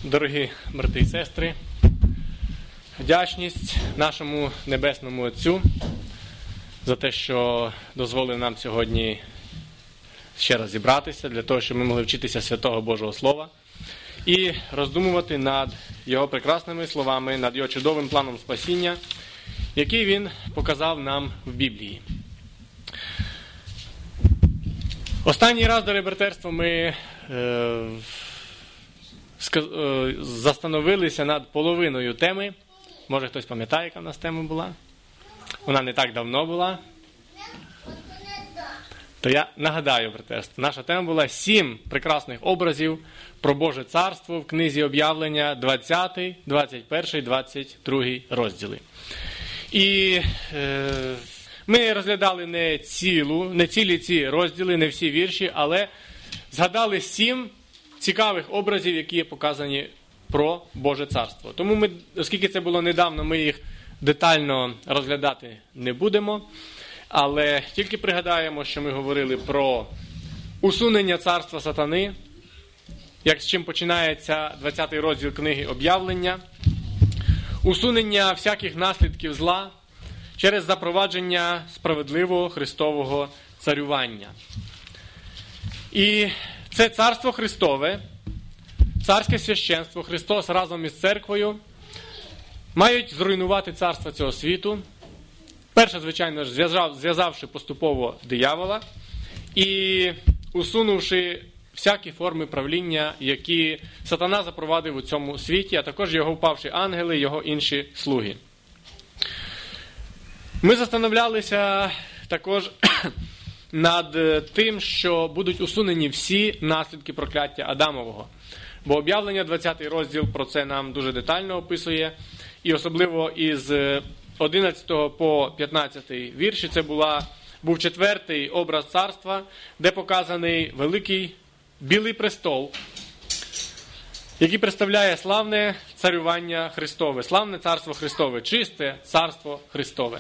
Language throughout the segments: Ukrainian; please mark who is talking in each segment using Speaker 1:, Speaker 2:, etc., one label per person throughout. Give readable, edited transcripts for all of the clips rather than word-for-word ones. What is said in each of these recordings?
Speaker 1: Дорогі брати і сестри, вдячність нашому Небесному Отцю за те, що дозволив нам сьогодні ще раз зібратися, для того, щоб ми могли вчитися Святого Божого Слова і роздумувати над Його прекрасними словами, над Його чудовим планом спасіння, який Він показав нам в Біблії. Останній раз, дороге братерство, ми застановилися над половиною теми. Може, хтось пам'ятає, яка в нас тема була? Вона не так давно була. То я нагадаю, братерство, наша тема була 7 прекрасних образів про Боже Царство в книзі Об'явлення 20, 21, 22 розділи. І ми розглядали не цілі ці розділи, не всі вірші, але згадали 7 цікавих образів, які є показані про Боже Царство. Тому ми, оскільки це було недавно, ми їх детально розглядати не будемо, але тільки пригадаємо, що ми говорили про усунення царства сатани, як з чим починається 20-й розділ книги Об'явлення, усунення всяких наслідків зла через запровадження справедливого Христового царювання. І це Царство Христове, царське священство, Христос разом із церквою мають зруйнувати царство цього світу. Перше, звичайно ж, зв'язавши поступово диявола і усунувши всякі форми правління, які сатана запровадив у цьому світі, а також його впавші ангели, його інші слуги. Ми застановлялися також над тим, що будуть усунені всі наслідки прокляття Адамового. Бо Об'явлення 20 розділ про це нам дуже детально описує. І особливо із 11 по 15 вірші це був 4-й образ царства, де показаний великий білий престол, який представляє славне царювання Христове, славне царство Христове, чисте царство Христове.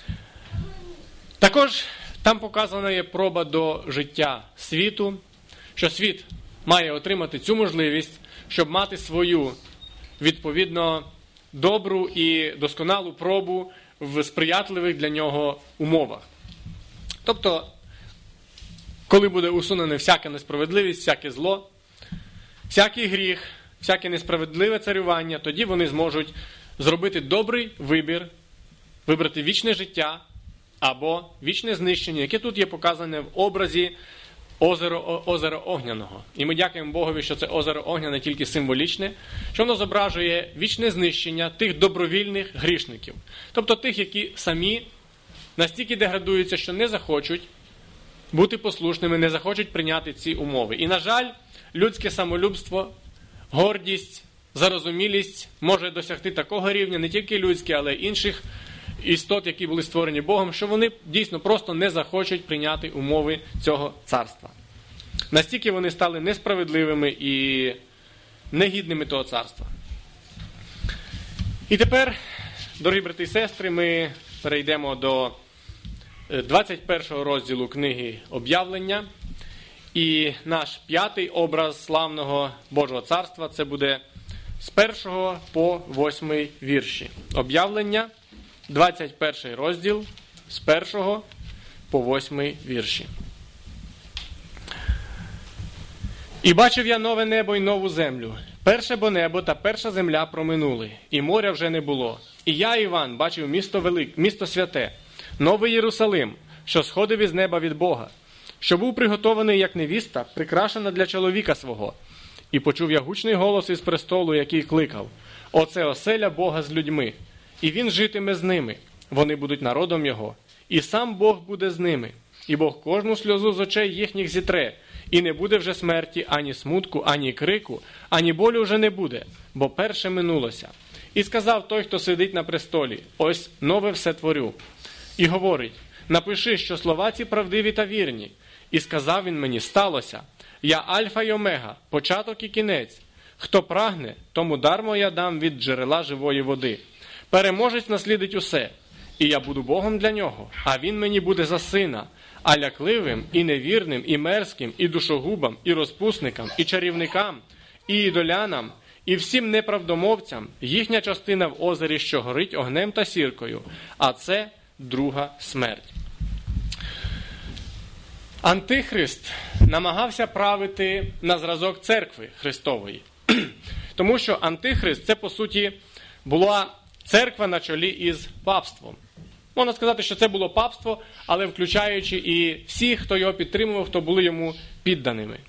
Speaker 1: Також там показана є проба до життя світу, що світ має отримати цю можливість, щоб мати свою, відповідно, добру і досконалу пробу в сприятливих для нього умовах. Тобто, коли буде усунена всяка несправедливість, всяке зло, всякий гріх, всяке несправедливе царювання, тоді вони зможуть зробити добрий вибір, вибрати вічне життя або вічне знищення, яке тут є показане в образі озера Огняного. І ми дякуємо Богові, що це озеро Огняне тільки символічне, що воно зображує вічне знищення тих добровільних грішників. Тобто тих, які самі настільки деградуються, що не захочуть бути послушними, не захочуть прийняти ці умови. І, на жаль, людське самолюбство, гордість, зарозумілість може досягти такого рівня, не тільки людське, але й інших істот, які були створені Богом, що вони дійсно просто не захочуть прийняти умови цього царства. Настільки вони стали несправедливими і негідними того царства. І тепер, дорогі брати і сестри, ми перейдемо до 21 розділу книги Об'явлення. І наш 5-й образ славного Божого царства, це буде з 1 по 8 вірші. Об'явлення, 21 розділ, з 1 по 8 вірші. «І бачив я нове небо й нову землю. Перше бо небо та перша земля проминули, і моря вже не було. І я, Іван, бачив місто святе, новий Єрусалим, що сходив із неба від Бога, що був приготований, як невіста, прикрашена для чоловіка свого. І почув я гучний голос із престолу, який кликав: «Оце оселя Бога з людьми, і Він житиме з ними, вони будуть народом Його, і сам Бог буде з ними, і Бог кожну сльозу з очей їхніх зітре, і не буде вже смерті, ані смутку, ані крику, ані болю вже не буде, бо перше минулося. І сказав той, хто сидить на престолі: ось нове все творю. І говорить: напиши, що слова ці правдиві та вірні. І сказав він мені: сталося. Я Альфа й Омега, початок і кінець. Хто прагне, тому дармо я дам від джерела живої води. Переможець наслідить усе, і я буду Богом для нього, а він мені буде за сина. А лякливим, і невірним, і мерзким, і душогубам, і розпусникам, і чарівникам, і ідолянам, і всім неправдомовцям їхня частина в озері, що горить огнем та сіркою, а це друга смерть. Антихрист намагався правити на зразок церкви Христової. Тому що Антихрист – це, по суті, була церква на чолі із папством. Можна сказати, що це було папство, але включаючи і всіх, хто його підтримував, хто були йому підданими.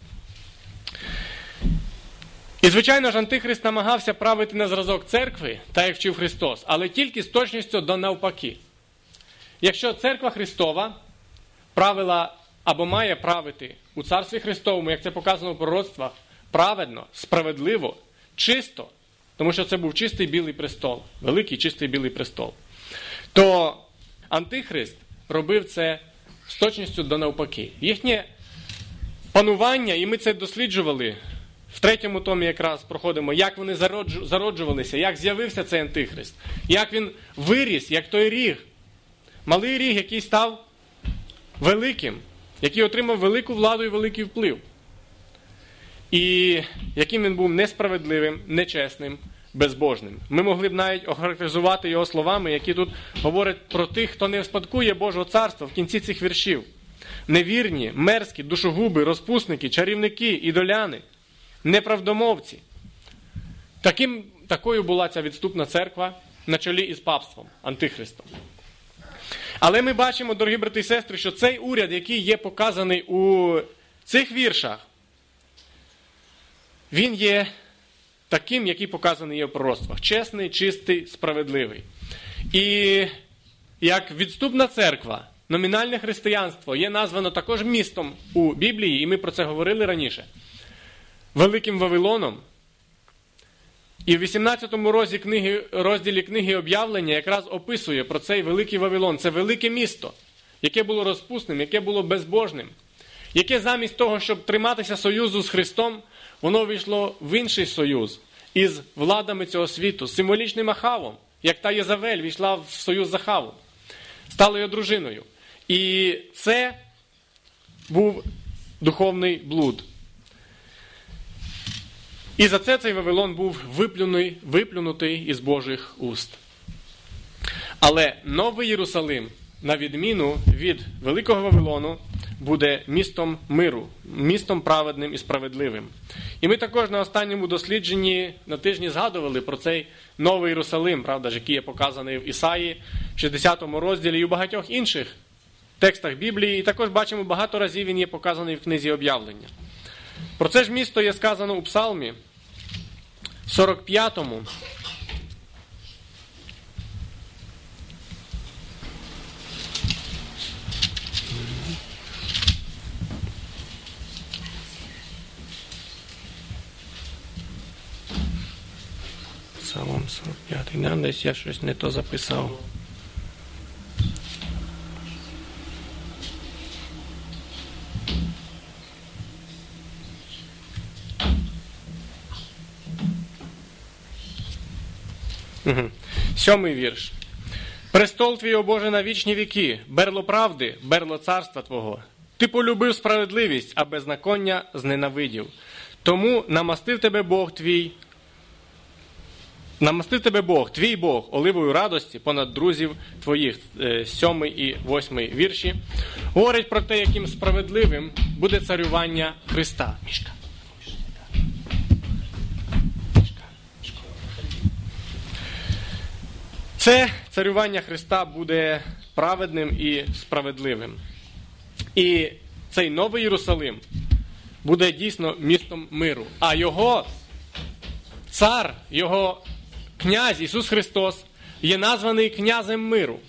Speaker 1: І, звичайно ж, Антихрист намагався правити на зразок церкви, так як вчив Христос, але тільки з точністю до навпаки. Якщо церква Христова правила або має правити у Царстві Христовому, як це показано в пророцтвах, праведно, справедливо, чисто, тому що це був чистий білий престол, великий чистий білий престол, то Антихрист робив це з точністю до навпаки. Їхнє панування, і ми це досліджували, в 3-му томі якраз проходимо, як вони зароджувалися, як з'явився цей Антихрист, як він виріс, як той ріг. Малий ріг, який став великим, який отримав велику владу і великий вплив. І яким він був несправедливим, нечесним, безбожним. Ми могли б навіть охарактеризувати його словами, які тут говорять про тих, хто не вспадкує Божого царства в кінці цих віршів. Невірні, мерзкі, душогуби, розпусники, чарівники, ідоляни, неправдомовці. Такою була ця відступна церква на чолі із папством, Антихристом. Але ми бачимо, дорогі брати і сестри, що цей уряд, який є показаний у цих віршах, він є таким, який показаний є в пророцтвах. Чесний, чистий, справедливий. І як відступна церква, номінальне християнство є названо також містом у Біблії, і ми про це говорили раніше, Великим Вавилоном. І в 18-му розділі книги Об'явлення якраз описує про цей Великий Вавилон. Це велике місто, яке було розпусним, яке було безбожним, яке замість того, щоб триматися союзу з Христом, воно війшло в інший союз із владами цього світу, з символічним Ахавом, як та Єзавель війшла в союз з Ахавом, стала його дружиною. І це був духовний блуд. І за це цей Вавилон був виплюнутий із Божих уст. Але Новий Єрусалим, на відміну від Великого Вавилону, буде містом миру, містом праведним і справедливим. І ми також на останньому дослідженні на тижні згадували про цей Новий Єрусалим, правда ж, який є показаний в Ісаї, в 60-му розділі і у багатьох інших текстах Біблії. І також бачимо, багато разів він є показаний в книзі Об'явлення. Про це ж місто є сказано у Псалмі 45-му. Псалом 45-й. Десь я щось не то записав. Сьомий вірш. «Престол твій, о Боже, на вічні віки, берло правди, берло царства Твого. Ти полюбив справедливість, а беззаконня зненавидів. Тому намастив тебе Бог, твій Бог, оливою радості понад друзів твоїх». 7 і 8 вірші говорять про те, яким справедливим буде царювання Христа. Це царювання Христа буде праведним і справедливим. І цей Новий Єрусалим буде дійсно містом миру. А його цар, його князь Ісус Христос є названий князем миру.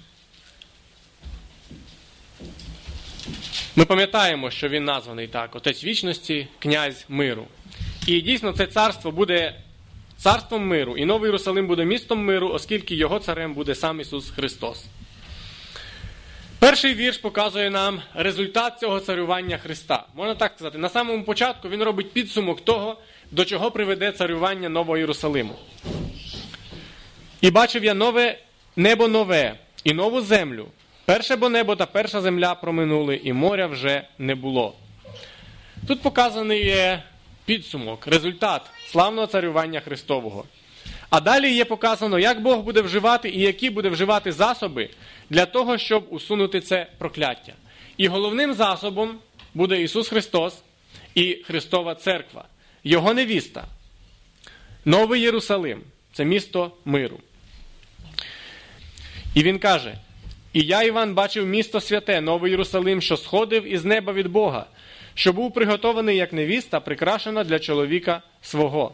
Speaker 1: Ми пам'ятаємо, що він названий так. Отець вічності, князь миру. І дійсно це царство буде царством миру, і Новий Єрусалим буде містом миру, оскільки його царем буде сам Ісус Христос. Перший вірш показує нам результат цього царювання Христа. Можна так сказати, на самому початку він робить підсумок того, до чого приведе царювання Нового Єрусалиму. «І бачив я нове небо нове, і нову землю. Перше бо небо та перша земля проминули, і моря вже не було». Тут показаний є підсумок, результат славного царювання Христового. А далі є показано, як Бог буде вживати і які буде вживати засоби для того, щоб усунути це прокляття. І головним засобом буде Ісус Христос і Христова Церква, Його невіста. Новий Єрусалим – це місто миру. І він каже: «І я, Іван, бачив місто святе, Новий Єрусалим, що сходив із неба від Бога, що був приготований як невіста, прикрашена для чоловіка свого».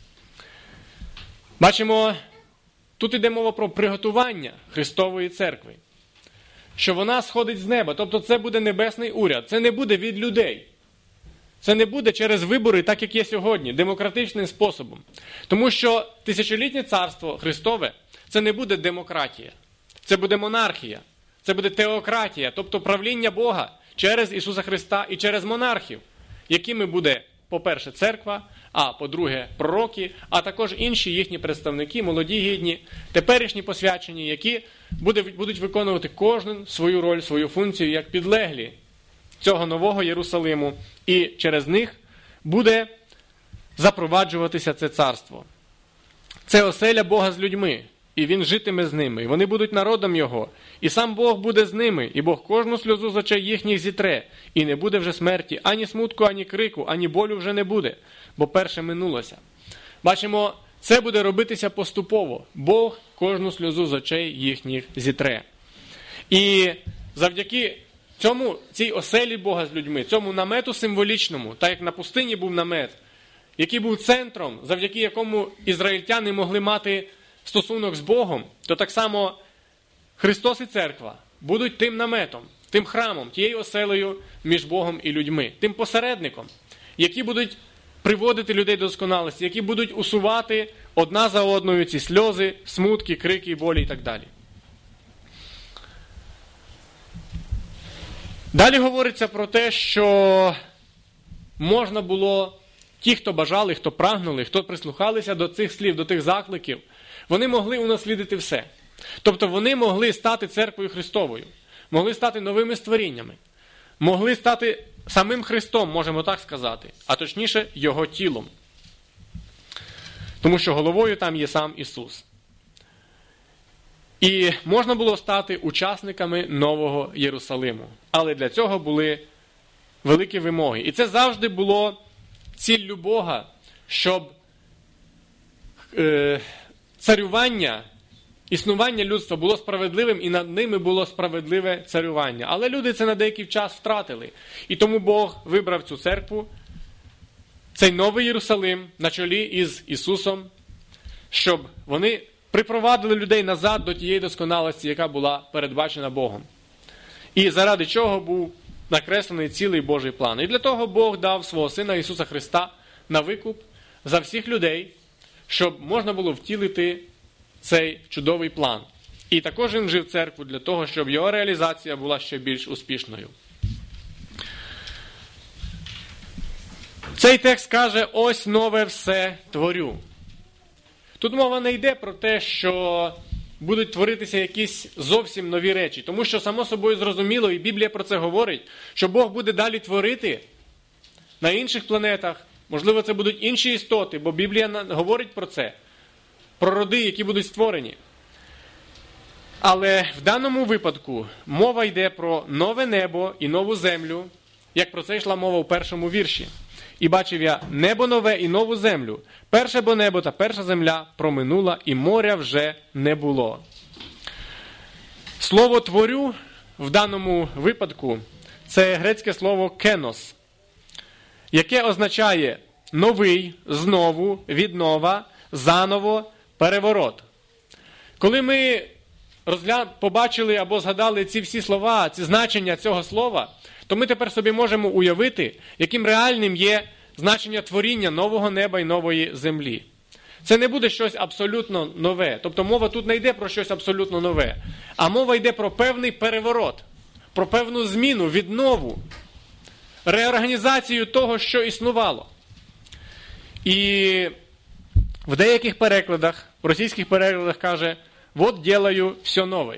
Speaker 1: Бачимо, тут йде мова про приготування Христової Церкви. Що вона сходить з неба, тобто це буде небесний уряд, це не буде від людей. Це не буде через вибори, так як є сьогодні, демократичним способом. Тому що тисячолітнє царство Христове – це не буде демократія, це буде монархія, це буде теократія, тобто правління Бога через Ісуса Христа і через монархів, якими буде, по-перше, церква, а по-друге, пророки, а також інші їхні представники, молоді, гідні, теперішні посвячені, які будуть виконувати кожен свою роль, свою функцію, як підлеглі цього нового Єрусалиму, і через них буде запроваджуватися це царство. Це оселя Бога з людьми, і Він житиме з ними, і вони будуть народом Його, і сам Бог буде з ними, і Бог кожну сльозу з очей їхніх зітре, і не буде вже смерті, ані смутку, ані крику, ані болю вже не буде, бо перше минулося. Бачимо, це буде робитися поступово. Бог кожну сльозу з очей їхніх зітре. І завдяки цій оселі Бога з людьми, цьому намету символічному, так як на пустині був намет, який був центром, завдяки якому ізраїльтяни могли мати стосунок з Богом, то так само Христос і Церква будуть тим наметом, тим храмом, тією оселею між Богом і людьми, тим посередником, які будуть приводити людей до досконалості, які будуть усувати одна за одною ці сльози, смутки, крики, болі і так далі. Далі говориться про те, що можна було, ті, хто бажали, хто прагнули, хто прислухалися до цих слів, до тих закликів, вони могли унаслідити все. Тобто вони могли стати церквою Христовою, могли стати новими створіннями, могли стати самим Христом, можемо так сказати, а точніше Його тілом. Тому що головою там є сам Ісус. І можна було стати учасниками Нового Єрусалиму. Але для цього були великі вимоги. І це завжди було ціллю Бога, щоб царювання, існування людства було справедливим, і над ними було справедливе царювання. Але люди це на деякий час втратили. І тому Бог вибрав цю церкву, цей Новий Єрусалим на чолі із Ісусом, щоб вони припровадили людей назад до тієї досконалості, яка була передбачена Богом. І заради чого був накреслений цілий Божий план. І для того Бог дав свого Сина Ісуса Христа на викуп за всіх людей, щоб можна було втілити цей чудовий план. І також Він вжив церкву для того, щоб його реалізація була ще більш успішною. Цей текст каже: «Ось нове все творю». Тут мова не йде про те, що будуть творитися якісь зовсім нові речі. Тому що, само собою зрозуміло, і Біблія про це говорить, що Бог буде далі творити на інших планетах. Можливо, це будуть інші істоти, бо Біблія говорить про це, про роди, які будуть створені. Але в даному випадку мова йде про нове небо і нову землю, як про це йшла мова у першому вірші. «І бачив я небо нове і нову землю. Перше бо небо та перша земля проминула, і моря вже не було». Слово «творю» в даному випадку – це грецьке слово «кенос», яке означає «новий», «знову», «віднова», «заново», «переворот». Коли ми побачили або згадали ці всі слова, ці значення цього слова, то ми тепер собі можемо уявити, яким реальним є значення творіння нового неба і нової землі. Це не буде щось абсолютно нове. Тобто мова тут не йде про щось абсолютно нове, а мова йде про певний переворот, про певну зміну, віднову, реорганізацію того, що існувало. І в деяких перекладах, в російських перекладах каже: «Вот делаю все нове».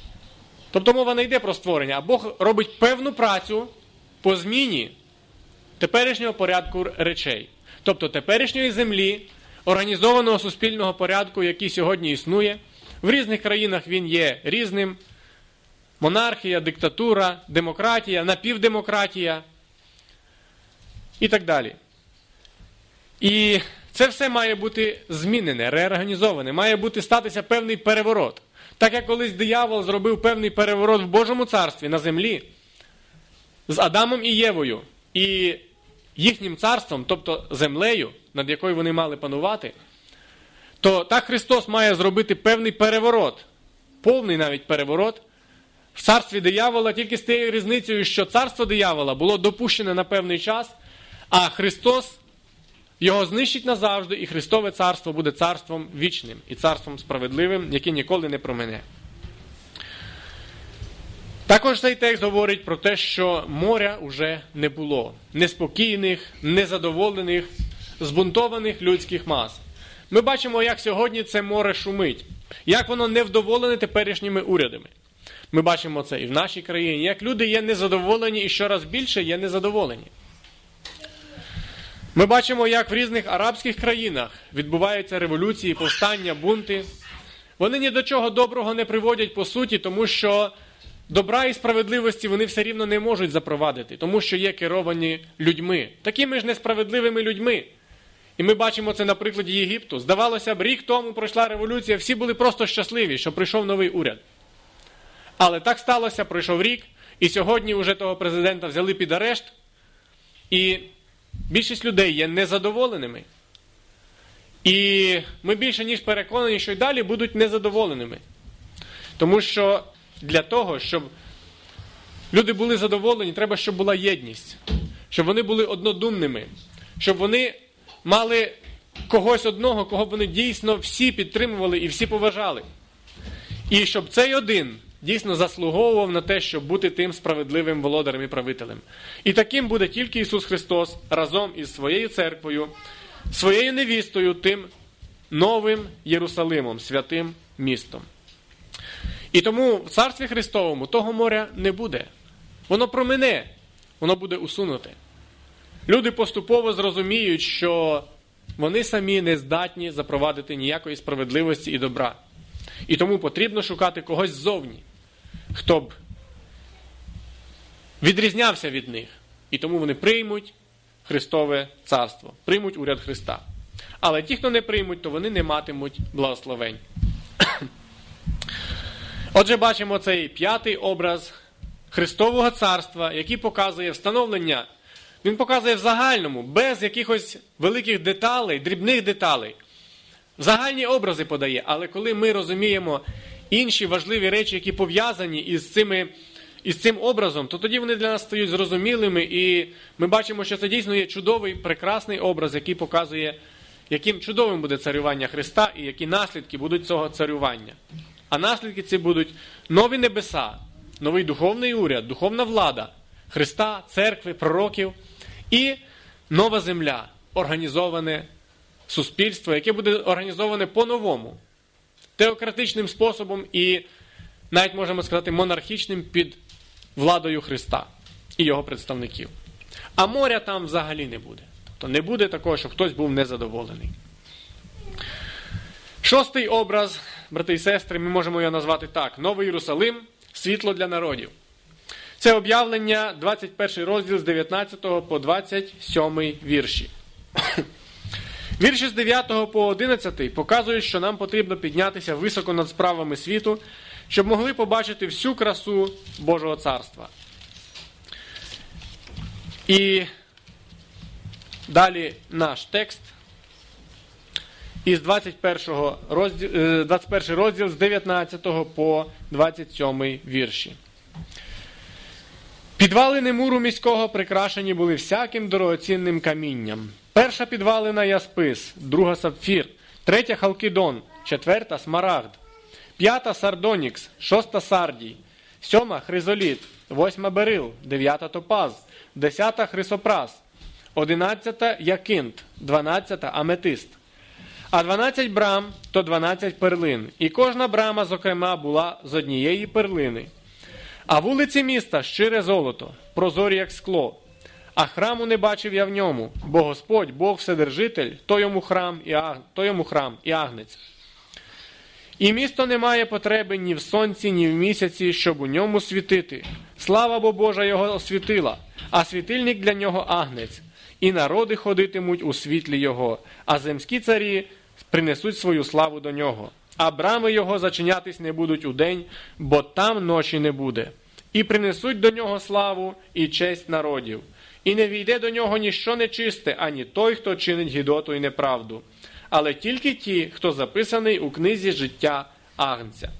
Speaker 1: Тобто мова не йде про створення, а Бог робить певну працю по зміні теперішнього порядку речей. Тобто теперішньої землі, організованого суспільного порядку, який сьогодні існує. В різних країнах він є різним. Монархія, диктатура, демократія, напівдемократія і так далі. І це все має бути змінене, реорганізоване, має бути статися певний переворот. Так як колись диявол зробив певний переворот в Божому царстві на землі з Адамом і Євою і їхнім царством, тобто землею, над якою вони мали панувати, то так Христос має зробити певний переворот, повний навіть переворот, в царстві диявола, тільки з тією різницею, що царство диявола було допущене на певний час, а Христос його знищить назавжди, і Христове царство буде царством вічним і царством справедливим, яке ніколи не промине. Також цей текст говорить про те, що моря уже не було. Неспокійних, незадоволених, збунтованих людських мас. Ми бачимо, як сьогодні це море шумить, як воно невдоволене теперішніми урядами. Ми бачимо це і в нашій країні, як люди є незадоволені і щораз більше є незадоволені. Ми бачимо, як в різних арабських країнах відбуваються революції, повстання, бунти. Вони ні до чого доброго не приводять по суті, тому що добра і справедливості вони все рівно не можуть запровадити, тому що є керовані людьми, такими ж несправедливими людьми. І ми бачимо це на прикладі Єгипту. Здавалося б, рік тому пройшла революція, всі були просто щасливі, що прийшов новий уряд. Але так сталося, пройшов рік, і сьогодні вже того президента взяли під арешт, і більшість людей є незадоволеними. І ми більше ніж переконані, що й далі будуть незадоволеними. Тому що для того, щоб люди були задоволені, треба, щоб була єдність. Щоб вони були однодумними. Щоб вони мали когось одного, кого б вони дійсно всі підтримували і всі поважали. І щоб цей один дійсно заслуговував на те, щоб бути тим справедливим володарем і правителем. І таким буде тільки Ісус Христос разом із своєю церквою, своєю невістою, тим новим Єрусалимом, святим містом. І тому в Царстві Христовому того моря не буде. Воно промине, воно буде усунуте. Люди поступово зрозуміють, що вони самі не здатні запровадити ніякої справедливості і добра. І тому потрібно шукати когось ззовні, хто б відрізнявся від них. І тому вони приймуть Христове царство, приймуть уряд Христа. Але ті, хто не приймуть, то вони не матимуть благословень. Отже, бачимо цей п'ятий образ Христового царства, який показує встановлення. Він показує в загальному, без якихось великих деталей, дрібних деталей. Загальні образи подає, але коли ми розуміємо інші важливі речі, які пов'язані із цим образом, то тоді вони для нас стають зрозумілими, і ми бачимо, що це дійсно є чудовий, прекрасний образ, який показує, яким чудовим буде царювання Христа і які наслідки будуть цього царювання. А наслідки ці будуть нові небеса, новий духовний уряд, духовна влада Христа, церкви, пророків і нова земля, організоване суспільство, яке буде організоване по-новому, теократичним способом і, навіть можемо сказати, монархічним під владою Христа і його представників. А моря там взагалі не буде. Тобто не буде такого, щоб хтось був незадоволений. Шостий образ, брати і сестри, ми можемо його назвати так. Новий Єрусалим, світло для народів. Це об'явлення, 21 розділ з 19 по 27 вірші. Вірші з 9 по 11 показують, що нам потрібно піднятися високо над справами світу, щоб могли побачити всю красу Божого царства. І далі наш текст із 21 розділ з 19 по 27 вірші. Підвалини муру міського прикрашені були всяким дорогоцінним камінням. Перша підвалина яспис, друга сапфір, третя халкідон, четверта смарагд, п'ята сардонікс, шоста сардій, сьома хризоліт, восьма берил, дев'ята топаз, десята хрисопрас, 11 якинт, 12 аметист. А 12 брам – то 12 перлин, і кожна брама, зокрема, була з однієї перлини. А вулиці міста – щире золото, прозорі, як скло, а храму не бачив я в ньому, бо Господь, Бог Вседержитель, то йому храм і агнець. І місто не має потреби ні в сонці, ні в місяці, щоб у ньому світити. Слава бо Божа його освітила, а світильник для нього агнець. І народи ходитимуть у світлі його, а земські царі принесуть свою славу до нього. А брами його зачинятись не будуть удень, бо там ночі не буде. І принесуть до нього славу і честь народів. І не війде до нього ніщо нечисте, ані той, хто чинить гидоту і неправду. Але тільки ті, хто записаний у книзі життя Агнця.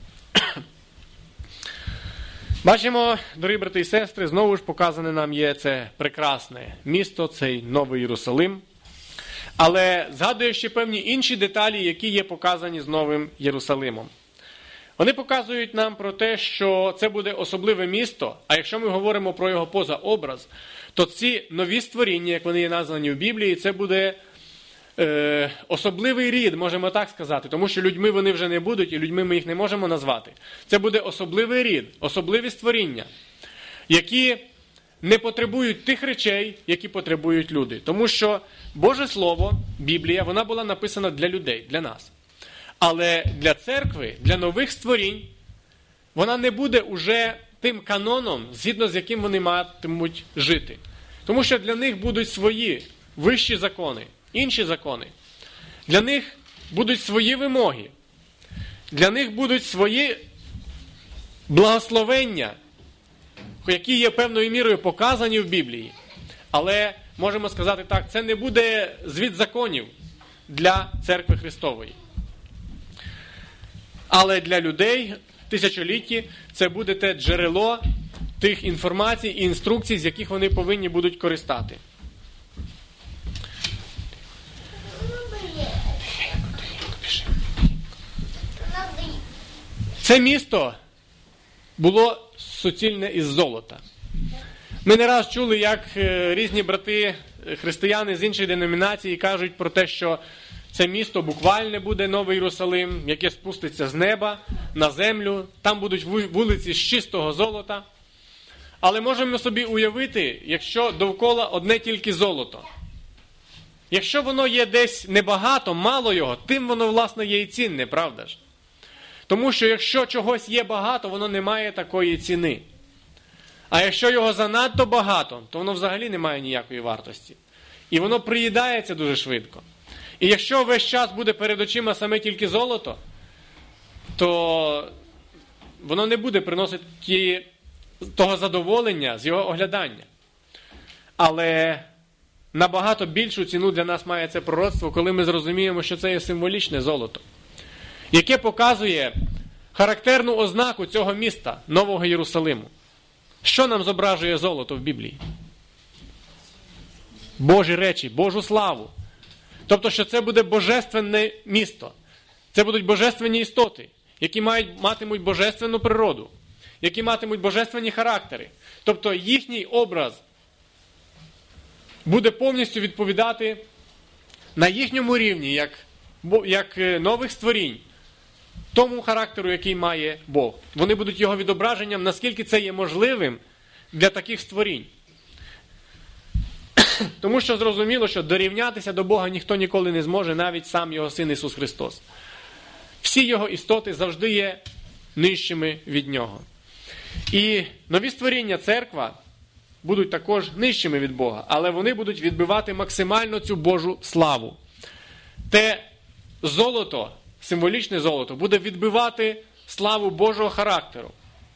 Speaker 1: Бачимо, дорогі брати і сестри, знову ж показане нам є це прекрасне місто, цей Новий Єрусалим. Але згадує ще певні інші деталі, які є показані з Новим Єрусалимом. Вони показують нам про те, що це буде особливе місто, а якщо ми говоримо про його позаобраз, то ці нові створіння, як вони є названі в Біблії, це буде особливий рід, можемо так сказати, тому що людьми вони вже не будуть, і людьми ми їх не можемо назвати. Це буде особливий рід, особливі створіння, які не потребують тих речей, які потребують люди. Тому що Боже Слово, Біблія, вона була написана для людей, для нас. Але для церкви, для нових створінь, вона не буде уже тим каноном, згідно з яким вони матимуть жити. Тому що для них будуть свої вищі закони, інші закони. Для них будуть свої вимоги. Для них будуть свої благословення, які є певною мірою показані в Біблії. Але, можемо сказати так, це не буде звіт законів для церкви Христової. Але для людей тисячолітті це буде те джерело тих інформацій і інструкцій, з яких вони повинні будуть користати. Це місто було суцільне із золота. Ми не раз чули, як різні брати християни з інших деномінацій кажуть про те, що це місто буквально буде Новий Єрусалим, яке спуститься з неба на землю. Там будуть вулиці з чистого золота. Але можемо собі уявити, якщо довкола одне тільки золото. Якщо воно є десь небагато, мало його, тим воно, власне, є і цінне, правда ж? Тому що якщо чогось є багато, воно не має такої ціни. А якщо його занадто багато, то воно взагалі не має ніякої вартості. І воно приїдається дуже швидко. І якщо весь час буде перед очима саме тільки золото, то воно не буде приносити того задоволення з його оглядання. Але набагато більшу ціну для нас має це пророцтво, коли ми зрозуміємо, що це є символічне золото, яке показує характерну ознаку цього міста, Нового Єрусалиму. Що нам зображує золото в Біблії? Божі речі, Божу славу. Тобто, що це буде божественне місто. Це будуть божественні істоти, які матимуть божественну природу, які матимуть божественні характери. Тобто, їхній образ буде повністю відповідати на їхньому рівні, як нових створінь, тому характеру, який має Бог. Вони будуть його відображенням, наскільки це є можливим для таких створінь. Тому що зрозуміло, що дорівнятися до Бога ніхто ніколи не зможе, навіть сам Його Син Ісус Христос. Всі Його істоти завжди є нижчими від Нього. І нові створіння, церква, будуть також нижчими від Бога, але вони будуть відбивати максимально цю Божу славу. Те золото, символічне золото, буде відбивати славу Божого характеру.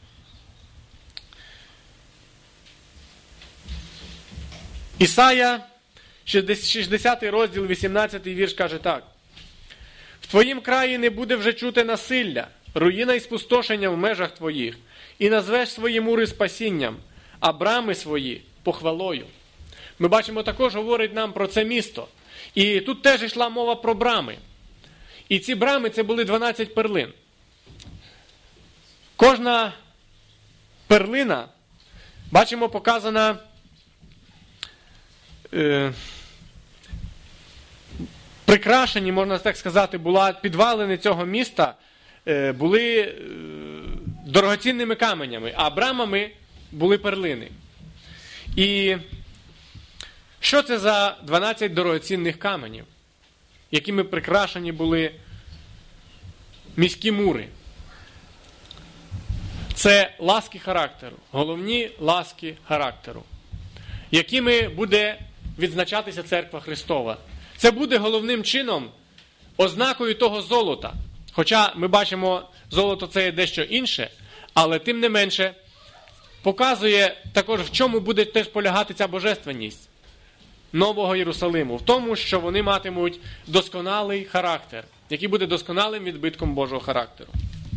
Speaker 1: Ісая, 60 розділ, 18 вірш каже так. «В твоїм краї не буде вже чути насилля, руїна і спустошення в межах твоїх, і назвеш свої мури спасінням, а брами свої похвалою». Ми бачимо, також говорить нам про це місто. І тут теж йшла мова про брами. І ці брами, це були 12 перлин. Кожна перлина, бачимо, показана прикрашені, можна так сказати, була підвалини цього міста, були дорогоцінними каменями, а брамами були перлини. І Що це за 12 дорогоцінних каменів, якими прикрашені були міські мури? Це ласки характеру, головні ласки характеру, якими буде відзначатися Церква Христова. Це буде головним чином ознакою того золота. Хоча ми бачимо, золото це є дещо інше, але тим не менше показує також, в чому буде теж полягати ця божественність Нового Єрусалиму. В тому, що вони матимуть досконалий характер, який буде досконалим відбитком Божого характеру.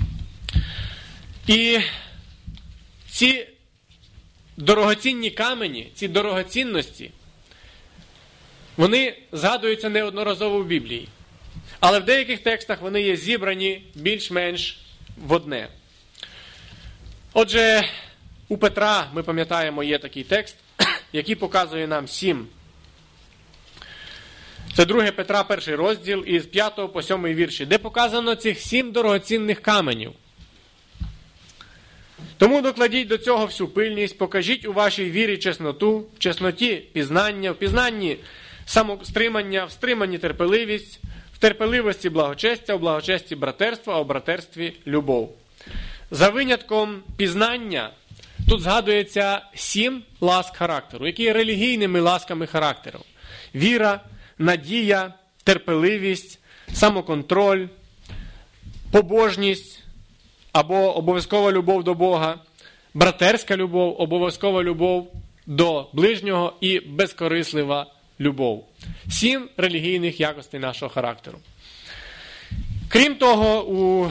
Speaker 1: І ці дорогоцінні камені, ці дорогоцінності, вони згадуються неодноразово в Біблії. Але в деяких текстах вони є зібрані більш-менш в одне. Отже, у Петра, ми пам'ятаємо, є такий текст, який показує нам 7. Це 2 Петра, 1 розділ, із 5 по 7 вірші, де показано цих 7 дорогоцінних каменів. Тому докладіть до цього всю пильність, покажіть у вашій вірі чесноту, в чесноті пізнання, в пізнанні самостримання, в стриманні терпеливість, в терпеливості благочестя, в благочесті братерство, а в братерстві любов. За винятком пізнання тут згадується 7 ласк характеру, які є релігійними ласками характеру. Віра, надія, терпеливість, самоконтроль, побожність або обов'язкова любов до Бога, братерська любов, обов'язкова любов до ближнього і безкорислива любов. 7 релігійних якостей нашого характеру. Крім того,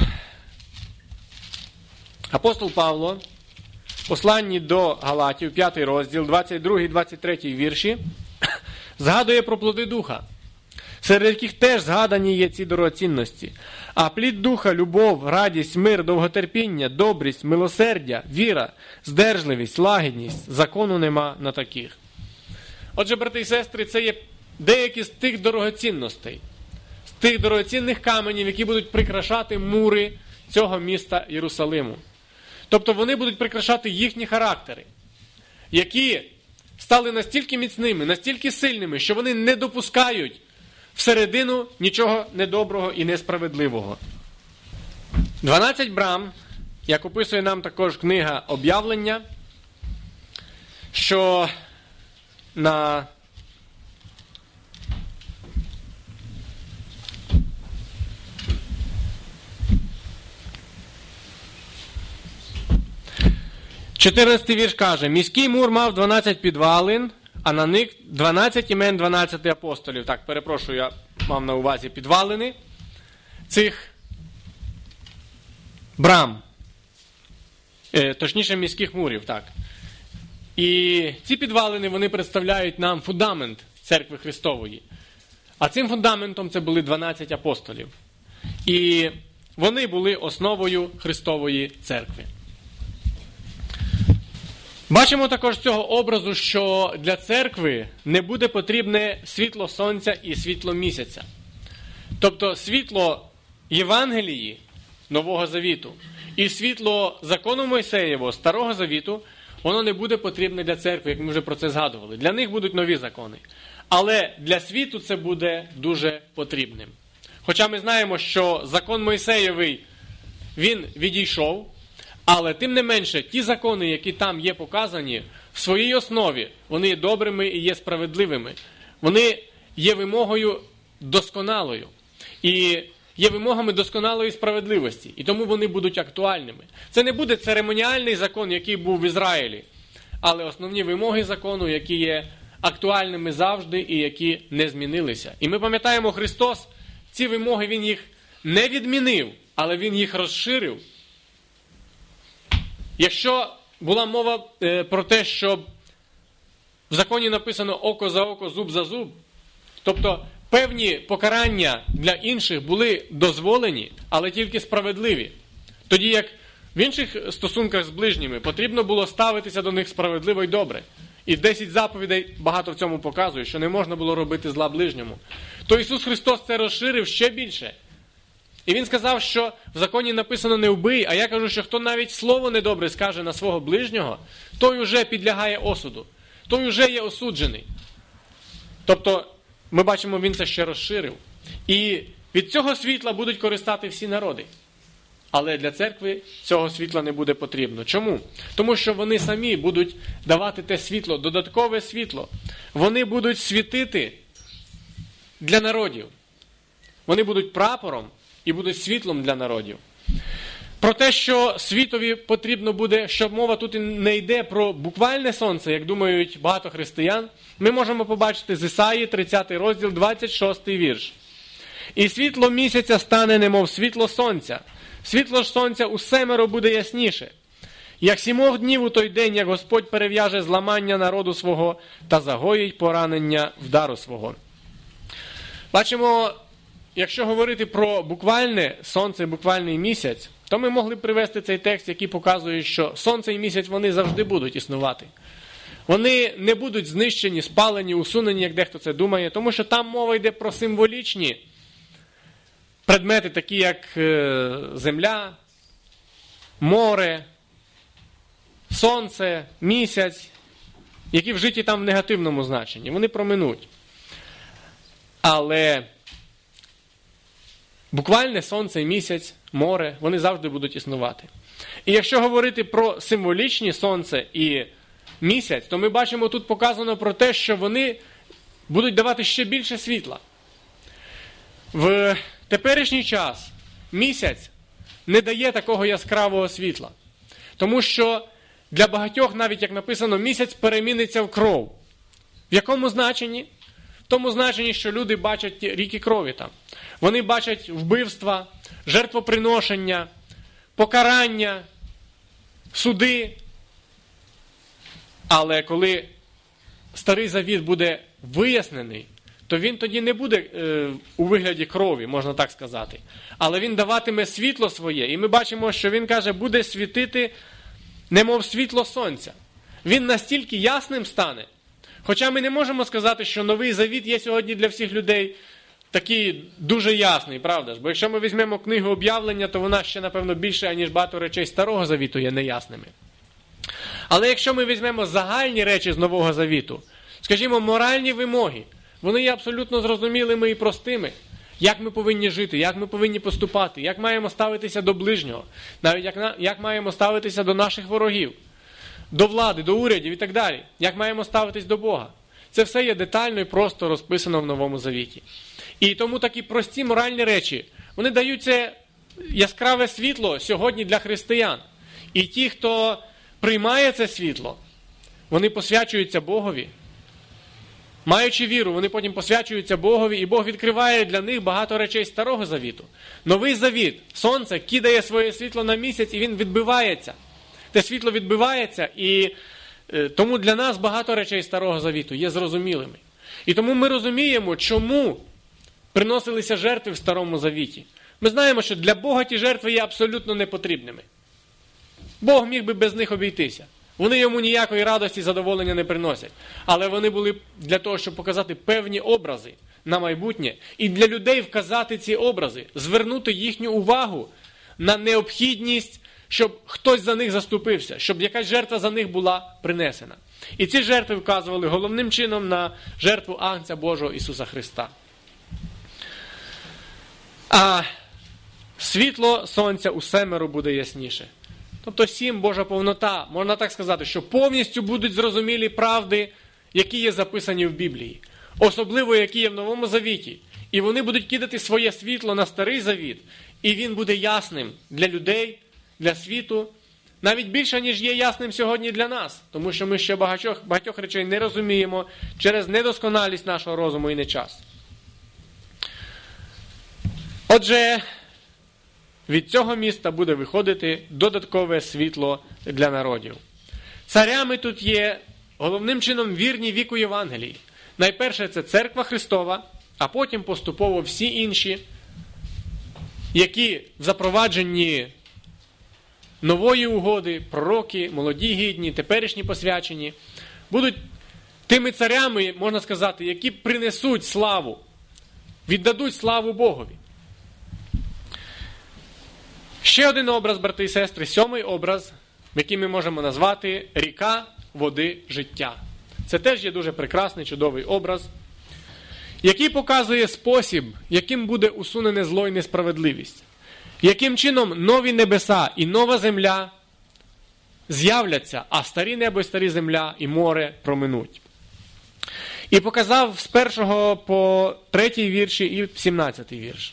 Speaker 1: апостол Павло в посланні до Галатів, 5 розділ, 22-23 вірші, згадує про плоди Духа, серед яких теж згадані є ці дорогоцінності. А плід Духа – любов, радість, мир, довготерпіння, добрість, милосердя, віра, здержливість, лагідність. Закону нема на таких. Отже, брати і сестри, це є деякі з тих дорогоцінностей, з тих дорогоцінних каменів, які будуть прикрашати мури цього міста Єрусалиму. Тобто вони будуть прикрашати їхні характери, які стали настільки міцними, настільки сильними, що вони не допускають всередину нічого недоброго і несправедливого. 12 брам, як описує нам також книга «Об'явлення», що на «14 вірш каже, міський мур мав 12 підвалин, а на них 12 імен 12 апостолів». Так, перепрошую, я мав на увазі підвалини цих брам. Точніше, міських мурів, так. І ці підвалини, вони представляють нам фундамент Церкви Христової. А цим фундаментом це були 12 апостолів. І вони були основою Христової Церкви. Бачимо також з цього образу, що для церкви не буде потрібне світло сонця і світло місяця. Тобто світло Євангелії Нового Завіту і світло закону Мойсеєвого Старого Завіту, воно не буде потрібне для церкви, як ми вже про це згадували. Для них будуть нові закони. Але для світу це буде дуже потрібним. Хоча ми знаємо, що закон Мойсеєвий, він відійшов, але тим не менше, ті закони, які там є показані, в своїй основі, вони є добрими і є справедливими. Вони є вимогою досконалою. І є вимогами досконалої справедливості. І тому вони будуть актуальними. Це не буде церемоніальний закон, який був в Ізраїлі, але основні вимоги закону, які є актуальними завжди і які не змінилися. І ми пам'ятаємо, Христос, ці вимоги Він їх не відмінив, але Він їх розширив. Якщо була мова про те, що в законі написано око за око, зуб за зуб, тобто певні покарання для інших були дозволені, але тільки справедливі. Тоді як в інших стосунках з ближніми потрібно було ставитися до них справедливо і добре. І 10 заповідей багато в цьому показує, що не можна було робити зла ближньому. То Ісус Христос це розширив ще більше. І Він сказав, що в законі написано «не вбий», а я кажу, що хто навіть слово недобре скаже на свого ближнього, той уже підлягає осуду, той уже є осуджений. Тобто, ми бачимо, він це ще розширив. І від цього світла будуть користати всі народи. Але для церкви цього світла не буде потрібно. Чому? Тому що вони самі будуть давати те світло, додаткове світло. Вони будуть світити для народів. Вони будуть прапором і будуть світлом для народів. Про те, що світові потрібно буде, щоб мова тут не йде про буквальне сонце, як думають багато християн, ми можемо побачити з Ісаї, 30 розділ, 26 вірш. «І світло місяця стане, немов світло сонця. Світло ж сонця усемеро буде ясніше. Як 7 днів у той день, як Господь перев'яже зламання народу свого та загоїть поранення вдару свого». Бачимо, якщо говорити про буквальне сонце і буквальний місяць, то ми могли б привести цей текст, який показує, що сонце і місяць, вони завжди будуть існувати. Вони не будуть знищені, спалені, усунені, як дехто це думає, тому що там мова йде про символічні предмети, такі як земля, море, сонце, місяць, які вжиті там в негативному значенні. Вони проминуть. Але буквальне сонце, місяць, море, вони завжди будуть існувати. І якщо говорити про символічні сонце і місяць, то ми бачимо, тут показано про те, що вони будуть давати ще більше світла. В теперішній час місяць не дає такого яскравого світла. Тому що для багатьох, навіть як написано, місяць переміниться в кров. В якому значенні? В тому значенні, що люди бачать ріки крові там. Вони бачать вбивства, жертвоприношення, покарання, суди. Але коли Старий Завіт буде вияснений, то він тоді не буде у вигляді крові, можна так сказати. Але він даватиме світло своє. І ми бачимо, що він каже, буде світити, немов світло сонця. Він настільки ясним стане. Хоча ми не можемо сказати, що Новий Завіт є сьогодні для всіх людей такий дуже ясний, правда ж? Бо якщо ми візьмемо книгу об'явлення, то вона ще, напевно, більше, аніж багато речей Старого Завіту є неясними. Але якщо ми візьмемо загальні речі з Нового Завіту, скажімо, моральні вимоги, вони є абсолютно зрозумілими і простими. Як ми повинні жити, як ми повинні поступати, як маємо ставитися до ближнього, навіть як маємо ставитися до наших ворогів, до влади, до урядів і так далі, як маємо ставитись до Бога. Це все є детально і просто розписано в Новому Завіті. І тому такі прості моральні речі, вони дають це яскраве світло сьогодні для християн. І ті, хто приймає це світло, вони посвячуються Богові. Маючи віру, вони потім посвячуються Богові, і Бог відкриває для них багато речей Старого Завіту. Новий Завіт, сонце кидає своє світло на місяць, і він відбивається. Те світло відбивається, і тому для нас багато речей Старого Завіту є зрозумілими. І тому ми розуміємо, чому приносилися жертви в Старому Завіті. Ми знаємо, що для Бога ті жертви є абсолютно непотрібними. Бог міг би без них обійтися. Вони йому ніякої радості і задоволення не приносять. Але вони були для того, щоб показати певні образи на майбутнє. І для людей вказати ці образи, звернути їхню увагу на необхідність, щоб хтось за них заступився, щоб якась жертва за них була принесена. І ці жертви вказували головним чином на жертву Агнця Божого Ісуса Христа. А світло сонця усемеро буде ясніше. Тобто 7 Божа повнота, можна так сказати, що повністю будуть зрозумілі правди, які є записані в Біблії. Особливо, які є в Новому Завіті. І вони будуть кидати своє світло на Старий Завіт. І він буде ясним для людей, для світу. Навіть більше, ніж є ясним сьогодні для нас. Тому що ми ще багатьох речей не розуміємо через недосконалість нашого розуму і нечас. Отже, від цього міста буде виходити додаткове світло для народів. Царями тут є головним чином вірні віку Євангелії. Найперше це Церква Христова, а потім поступово всі інші, які в запровадженні нової угоди, пророки, молоді гідні, теперішні посвячені, будуть тими царями, можна сказати, які принесуть славу, віддадуть славу Богові. Ще один образ, брати і сестри, 7-й образ, який ми можемо назвати ріка води життя. Це теж є дуже прекрасний, чудовий образ. який показує спосіб, яким буде усунене зло і несправедливість, яким чином нові небеса і нова земля з'являться, а старі небо і старі земля і море проминуть. І показав з 1 по 3 вірші і 17 вірш.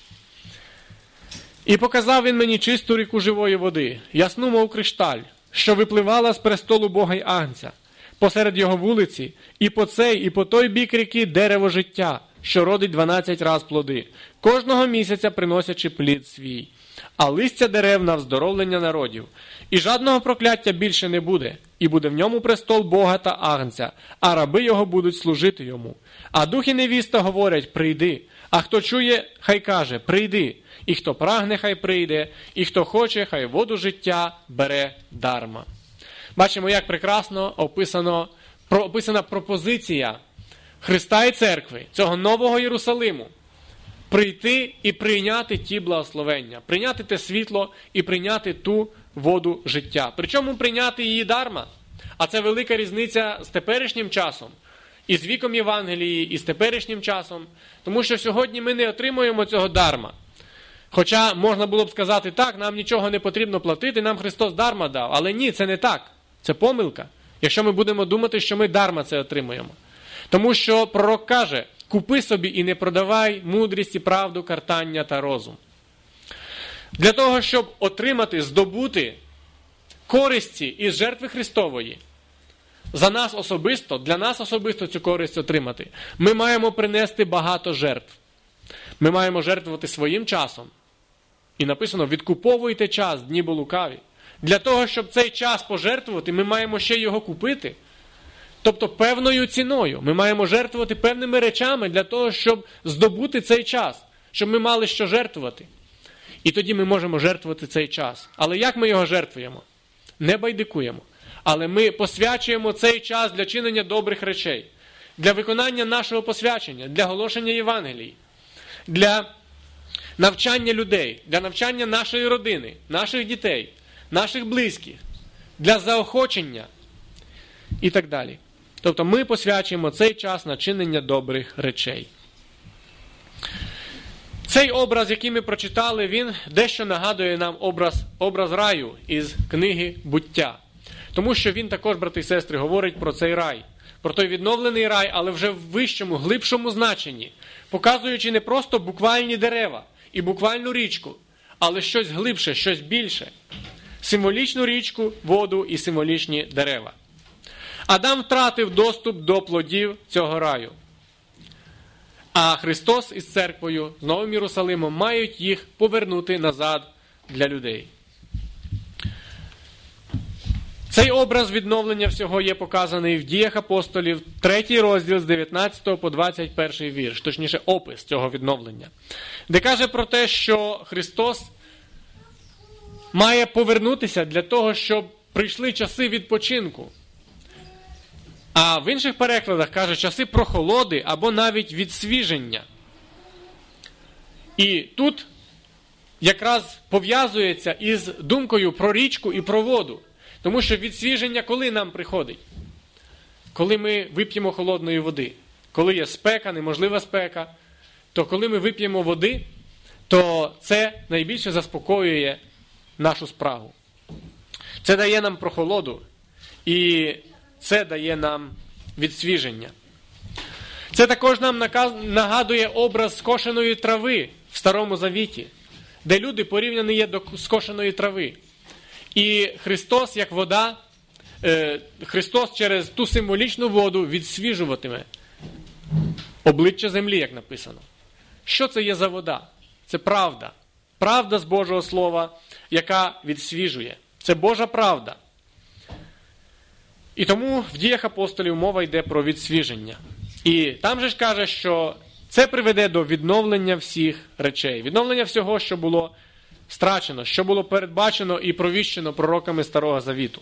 Speaker 1: І показав він мені чисту ріку живої води, ясну, мов кришталь, що випливала з престолу Бога й Агнця, посеред його вулиці, і по цей, і по той бік ріки дерево життя, що родить 12 раз плоди, кожного місяця приносячи плід свій. А листя дерев на вздоровлення народів. І жодного прокляття більше не буде, і буде в ньому престол Бога та Агнця, а раби його будуть служити йому. А дух і невіста говорять: прийди. А хто чує, хай каже: прийди. І хто прагне, хай прийде, і хто хоче, хай воду життя бере дарма. Бачимо, як прекрасно описана пропозиція Христа і Церкви, цього нового Єрусалиму. Прийти і прийняти ті благословення, прийняти те світло і прийняти ту воду життя. Причому прийняти її дарма. А це велика різниця з теперішнім часом, і з віком Євангелії, і з теперішнім часом. Тому що сьогодні ми не отримуємо цього дарма. Хоча можна було б сказати: так, нам нічого не потрібно платити, нам Христос дарма дав. Але ні, це не так. Це помилка. Якщо ми будемо думати, що ми дарма це отримуємо. Тому що пророк каже: купи собі і не продавай мудрість і правду, картання та розум. Для того, щоб отримати, здобути користі із жертви Христової, за нас особисто, для нас особисто цю користь отримати, ми маємо принести багато жертв. Ми маємо жертвувати своїм часом. І написано: відкуповуйте час, дні бо лукаві. Для того, щоб цей час пожертвувати, ми маємо ще його купити. Тобто певною ціною. Ми маємо жертвувати певними речами для того, щоб здобути цей час. Щоб ми мали що жертвувати. І тоді ми можемо жертвувати цей час. Але як ми його жертвуємо? Не байдикуємо. Але ми посвячуємо цей час для чинення добрих речей. Для виконання нашого посвячення, для оголошення Євангелії. Для навчання людей, для навчання нашої родини, наших дітей, наших близьких, для заохочення і так далі. Тобто ми посвячуємо цей час на чинення добрих речей. Цей образ, який ми прочитали, він дещо нагадує нам образ раю із книги «Буття». Тому що він також, брати і сестри, говорить про цей рай. Про той відновлений рай, але вже в вищому, глибшому значенні. Показуючи не просто буквальні дерева і буквальну річку, але щось глибше, щось більше. Символічну річку, воду і символічні дерева. Адам втратив доступ до плодів цього раю. А Христос із церквою, з Новим Єрусалимом, мають їх повернути назад для людей. Цей образ відновлення всього є показаний в Діях апостолів, 3 розділ з 19 по 21 вірш, точніше опис цього відновлення, де каже про те, що Христос має повернутися для того, щоб прийшли часи відпочинку. А в інших перекладах каже часи прохолоди або навіть відсвіження. І тут якраз пов'язується із думкою про річку і про воду. Тому що відсвіження коли нам приходить? Коли ми вип'ємо холодної води. Коли є спека, неможлива спека, то коли ми вип'ємо води, то це найбільше заспокоює нашу спрагу. Це дає нам прохолоду і це дає нам відсвіження. Це також нам нагадує образ скошеної трави в Старому Завіті, де люди порівняні є до скошеної трави. І Христос, як вода, Христос через ту символічну воду відсвіжуватиме обличчя землі, як написано. Що це є за вода? Це правда. Правда з Божого Слова, яка відсвіжує. Це Божа правда. І тому в Діях апостолів мова йде про відсвіження. І там же ж каже, що це приведе до відновлення всіх речей. Відновлення всього, що було страчено, що було передбачено і провіщено пророками Старого Завіту.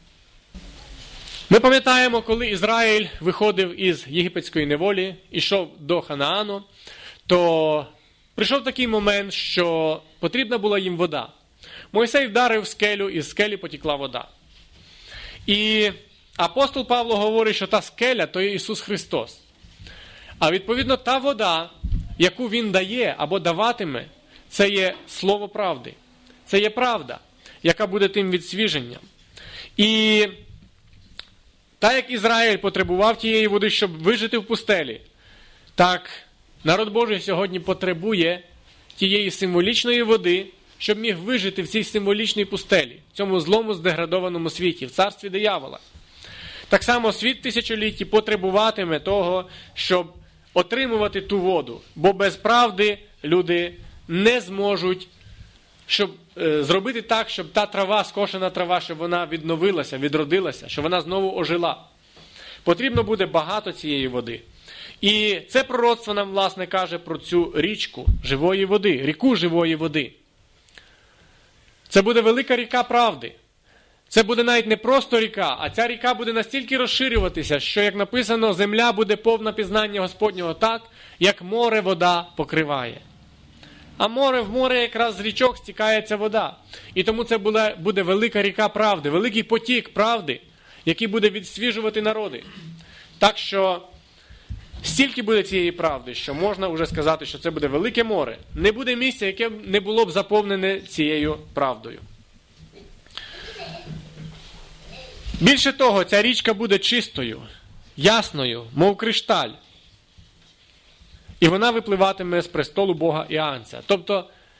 Speaker 1: Ми пам'ятаємо, коли Ізраїль виходив із єгипетської неволі, ішов до Ханаану, то прийшов такий момент, що потрібна була їм вода. Мойсей вдарив скелю, і з скелі потекла вода. І апостол Павло говорить, що та скеля – то є Ісус Христос. А відповідно та вода, яку він дає або даватиме, це є слово правди. Це є правда, яка буде тим відсвіженням. І так як Ізраїль потребував тієї води, щоб вижити в пустелі, так народ Божий сьогодні потребує тієї символічної води, щоб міг вижити в цій символічній пустелі, в цьому злому здеградованому світі, в царстві диявола. Так само світ тисячолітті потребуватиме того, щоб отримувати ту воду, бо без правди люди не зможуть зробити так, щоб та трава, скошена трава, щоб вона відновилася, відродилася, щоб вона знову ожила. Потрібно буде багато цієї води. І це пророцтво нам, власне, каже про цю річку живої води, ріку живої води. Це буде велика ріка правди. Це буде навіть не просто ріка, а ця ріка буде настільки розширюватися, що, як написано, земля буде повна пізнання Господнього так, як море вода покриває. А в море якраз з річок стікається вода. І тому це буде велика ріка правди, великий потік правди, який буде відсвіжувати народи. Так що стільки буде цієї правди, що можна вже сказати, що це буде велике море. Не буде місця, яке не було б заповнене цією правдою. Більше того, ця річка буде чистою, ясною, мов кришталь. І вона випливатиме з престолу Бога і Агнця. Тобто,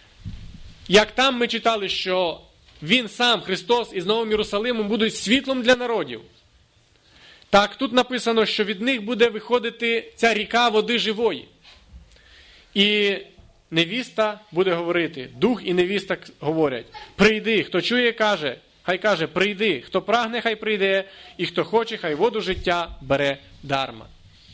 Speaker 1: як там ми читали, що Він сам, Христос, із Новим Єрусалимом будуть світлом для народів, так тут написано, що від них буде виходити ця ріка води живої. І невіста буде говорити, дух і невіста говорять, прийди, хто чує, каже, хай каже, прийди, хто прагне, хай прийде, і хто хоче, хай воду життя бере дарма.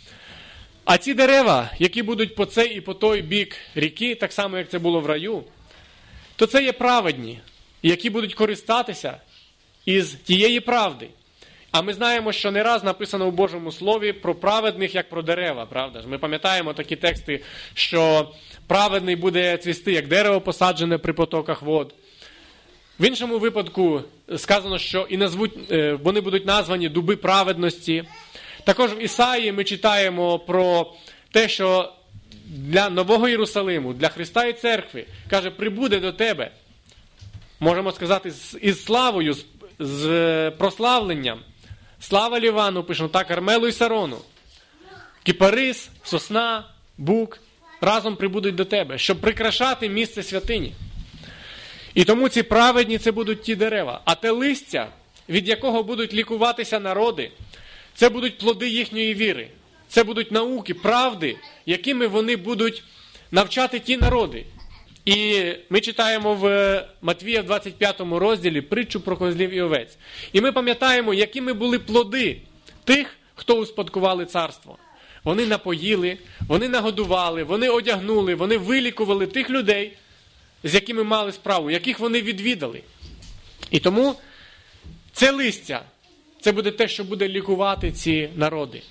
Speaker 1: А ці дерева, які будуть по цей і по той бік ріки, так само, як це було в раю, то це є праведні, які будуть користатися із тієї правди. А ми знаємо, що не раз написано в Божому Слові про праведних, як про дерева, правда ж? Ми пам'ятаємо такі тексти, що праведний буде цвісти, як дерево посаджене при потоках вод. В іншому випадку сказано, що вони будуть названі дуби праведності. Також в Ісаї ми читаємо про те, що для Нового Єрусалиму, для Христа і Церкви, каже, прибуде до тебе, можемо сказати, із славою, з прославленням. Слава Лівану, пишемо так, Кармелу і Сарону. Кипарис, сосна, бук разом прибудуть до тебе, щоб прикрашати місце святині. І тому ці праведні це будуть ті дерева. А те листя, від якого будуть лікуватися народи, це будуть плоди їхньої віри. Це будуть науки, правди, якими вони будуть навчати ті народи. І ми читаємо в Матвія в 25 розділі притчу про козлів і овець. І ми пам'ятаємо, якими були плоди тих, хто успадкували царство. Вони напоїли, вони нагодували, вони одягнули, вони вилікували тих людей, з якими мали справу, яких вони відвідали. І тому це листя, це буде те, що буде лікувати ці народи.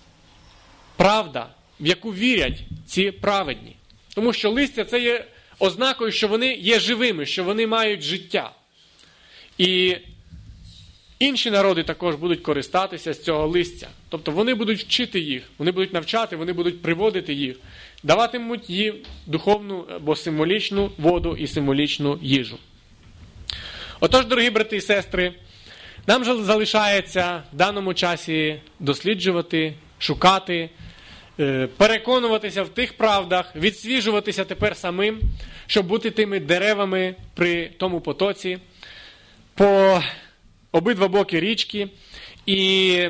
Speaker 1: Правда, в яку вірять ці праведні. Тому що листя це є ознакою, що вони є живими, що вони мають життя. І інші народи також будуть користатися з цього листя. Тобто вони будуть вчити їх, вони будуть навчати, вони будуть приводити їх, даватимуть їм духовну або символічну воду і символічну їжу. Отож, дорогі брати і сестри, нам же залишається в даному часі досліджувати, шукати, переконуватися в тих правдах, відсвіжуватися тепер самим, щоб бути тими деревами при тому потоці, по обидва боки річки, і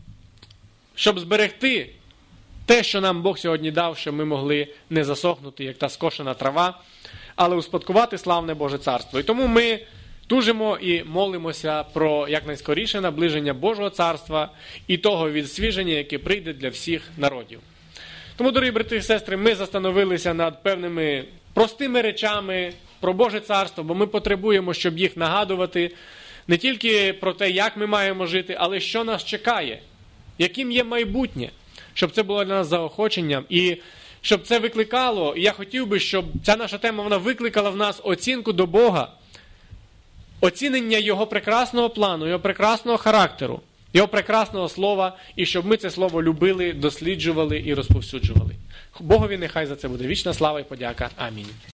Speaker 1: щоб зберегти те, що нам Бог сьогодні дав, щоб ми могли не засохнути, як та скошена трава, але успадкувати славне Боже Царство. І тому ми тужимо і молимося про якнайскоріше наближення Божого Царства і того відсвіження, яке прийде для всіх народів. Тому, дорогі брати і сестри, ми застановилися над певними простими речами про Боже Царство, бо ми потребуємо, щоб їх нагадувати не тільки про те, як ми маємо жити, але що нас чекає, яким є майбутнє, щоб це було для нас заохоченням і щоб це викликало, і я хотів би, щоб ця наша тема, вона викликала в нас оцінку до Бога, оцінення Його прекрасного плану, Його прекрасного характеру Його прекрасного слова, і щоб ми це слово любили, досліджували і розповсюджували. Богові нехай за це буде вічна слава і подяка. Амінь.